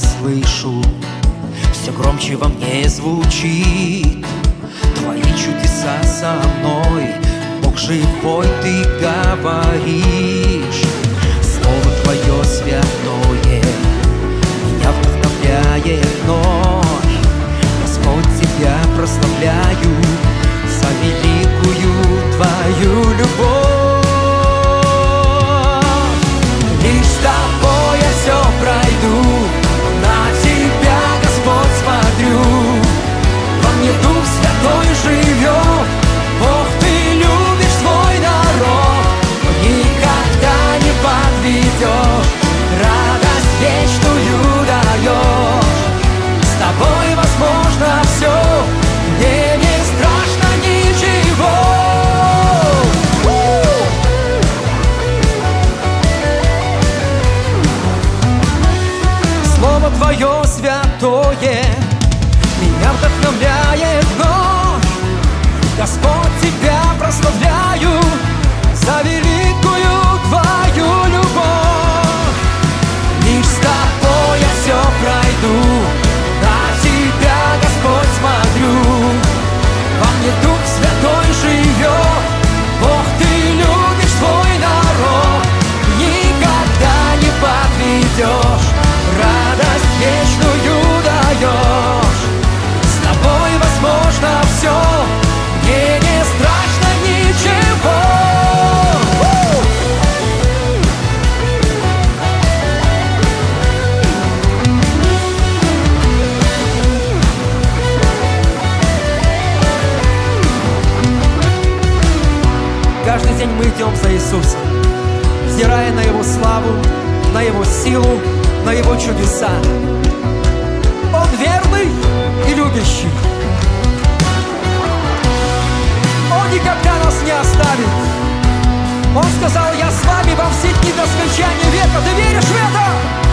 слышу, все громче во мне звучит твои чудеса со мной. Бог живой, ты говоришь, слово твое святое меня вдохновляет вновь. Господь, тебя прославляю за великую твою любовь. Лишь с тобой я все пройду, на тебя, Господь, смотрю. Во мне Дух Святой живет, Бог, ты любишь свой народ, никогда не подведешь, радость вечную даешь. С тобой возможно все, мне не страшно ничего. Слово твое святое меня вдохновляет вновь. Господь, тебя прославляю за великую твою любовь. Лишь с тобой я все пройду, на тебя, Господь, смотрю. Во мне Дух Святой живет, Бог, ты любишь свой народ, никогда не подведешь, радость вечную даешь. С тобой возможно все, мне не страшно ничего. Каждый день мы идем за Иисусом, взирая на Его славу, на Его силу, на Его чудеса. Он верный и любящий. Он никогда нас не оставит. Он сказал: я с вами во все дни до скончания века. Ты веришь в это?